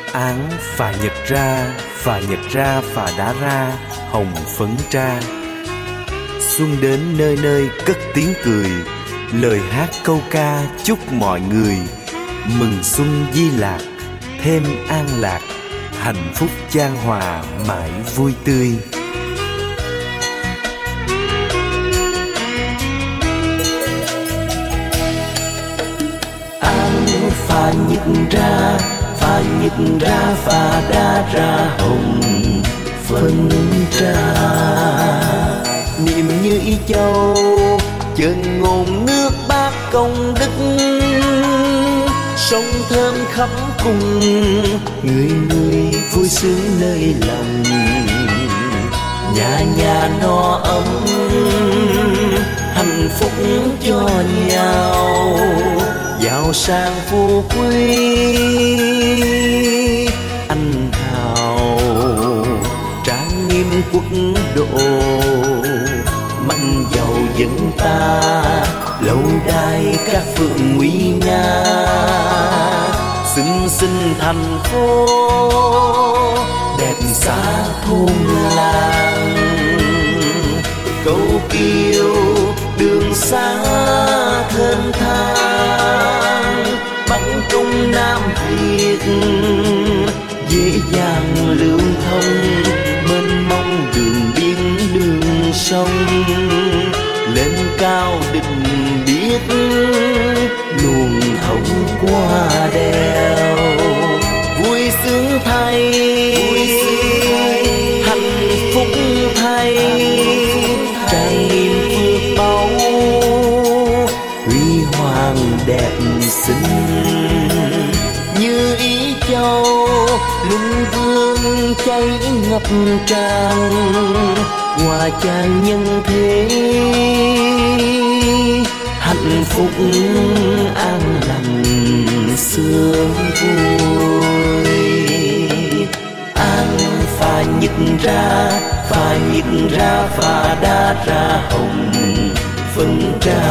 Áng phà nhật ra, phà nhật ra, phà đã ra, hồng phấn tra. Xuân đến nơi nơi cất tiếng cười, lời hát câu ca chúc mọi người mừng xuân di lạc, thêm an lạc, hạnh phúc chan hòa mãi vui tươi. Áng phà nhật ra, phà nhật ra, phà đã ra, hồng phấn tra. Niềm như ý châu chân ngôn nước Bác công đức, sông thơm khắp cùng, người người vui sướng nơi lòng. Nhà nhà no ấm, hạnh phúc cho nhau, giàu sang phú quý anh hào, trang nghiêm quốc độ, mạnh giàu dân ta, lâu đài các phượng nguy nga, xinh xinh thành phố đẹp xa thôn làng. Câu kiều đường xa thênh thang, Bắc Trung Nam Việt dễ dàng lưu thông, mênh mông đường biên đường sông. Lên cao định biết luồng thông qua đèo, vui sướng thay, hạnh phúc thay, trải nghiệm phước báu, huy hoàng đẹp xinh. Như ý châu luân vương cháy ngập tràn, hòa tràn nhân thế, hạnh phúc an lành sướng vui. Áng phà nhật ra, phà nhật ra, phà đã ra, hồng phấn tra.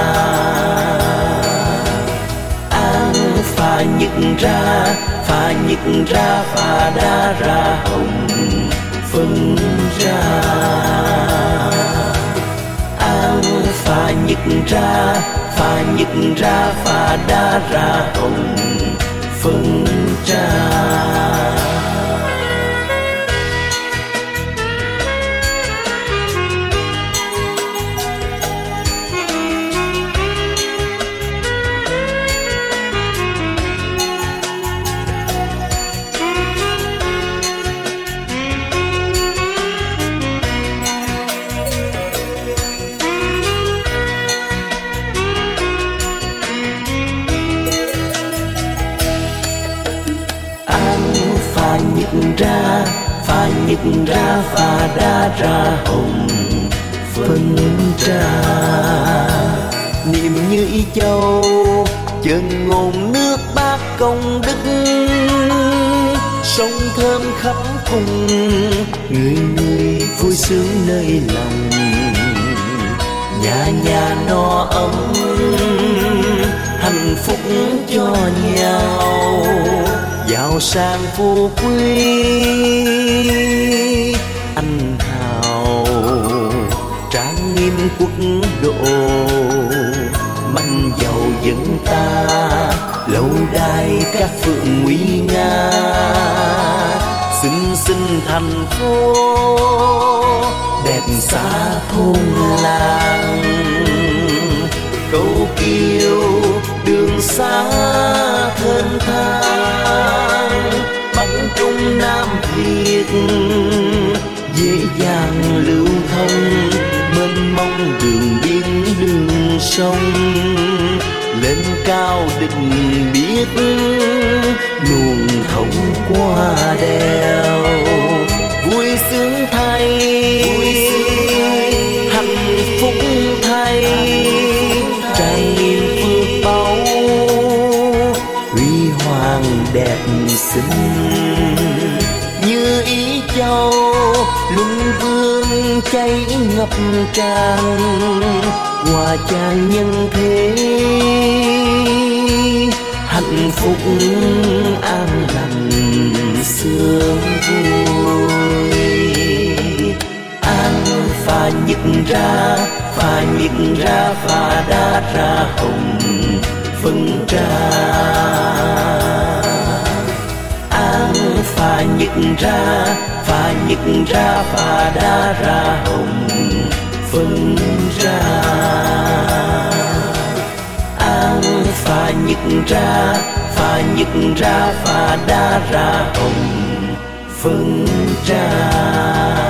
Áng phà nhật ra, phà nhật ra, phà đã ra, hồng phấn tra. Áng phà nhật ra, phà nhật ra, phà đã ra, hồng phấn tra. Phà nhật ra, phà nhật ra, phà đã ra, hồng phấn tra. Niềm như ý châu chân ngôn nước Bác công đức, sông thơm khắp cùng, người người vui sướng nơi lòng. Nhà nhà no ấm, hạnh phúc cho nhau, giàu sang phú quý anh hào, trang nghiêm quốc độ, mạnh giàu dân ta, lâu đài các phượng nguy nga, xinh xinh thành phố đẹp xa thôn làng. Câu kiều đường xa thênh thang, Bắc Trung Nam Việt dễ dàng lưu thông, mênh mông đường biên đường sông. Lên cao định biết luồng thông qua đèo, vui sướng thay, hạnh phúc thay, trải nghiệm phước báu, huy hoàng đẹp xinh. Như ý châu luân vương cháy ngập tràn, hòa tràn nhân thế, hạnh phúc an lành sướng vui. An pha nhật ra, pha nhật ra, pha đa ra hồng phân trà. An pha nhật ra, pha nhật ra, pha đa ra hồng phân trà. An pha nhật ra, pha nhật ra, pha đa ra hồng phân trà.